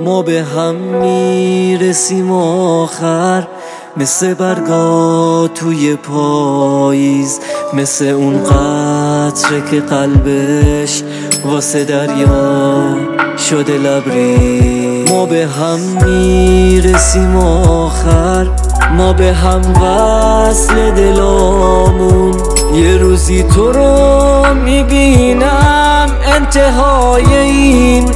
ما به هم میرسیم آخر، مثل برگا توی پاییز، مثل اون قطره که قلبش واسه دریا شده لبریز. ما به هم میرسیم آخر، ما به هم وصل دلامون. یه روزی تو رو میبینم انتهای این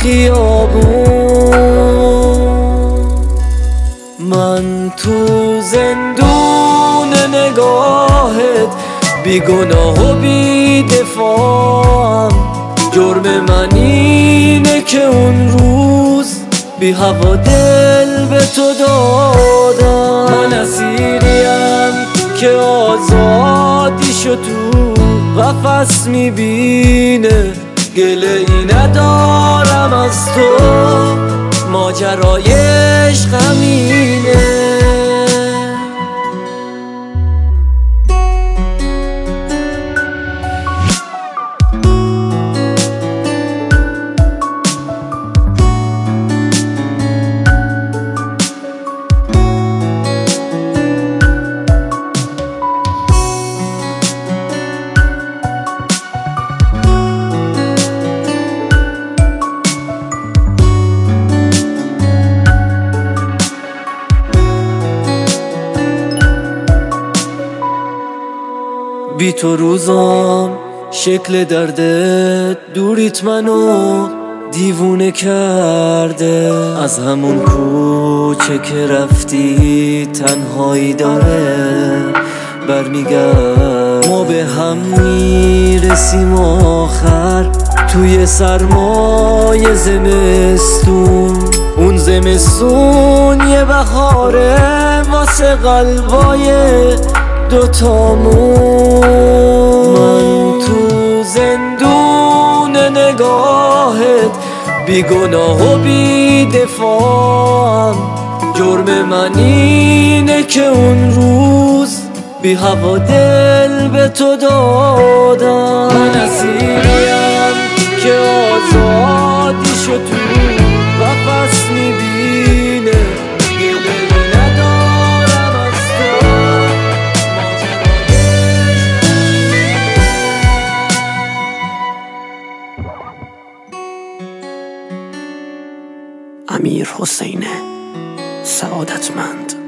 خیابون. من تو زندون نگاهت بیگناه و بی‌دفاعم. جرم من اینه که اون روز بی هوا دل به تو دادم. من اسیریم که آزادیشو تو قفس میبینه. گله ای ندارم از تو، ماجرای عشق همینه. بی تو روزام شکل دردت دوریت منو دیوونه کرده. از همون کوچه که رفتی تنهایی داره برمیگرد. ما به هم میرسیم آخر توی سرمای زمستون. اون زمستون یه بهاره واسه قلبای دوتامون. من تو زندون نگاهت بیگناه و بی‌دفاعم. جرم من اینه که اون روز بی هوا دل به تو دادم. من اسیریم که آزادیشو تو قفس میبینه. امیر حسین سعادتمند.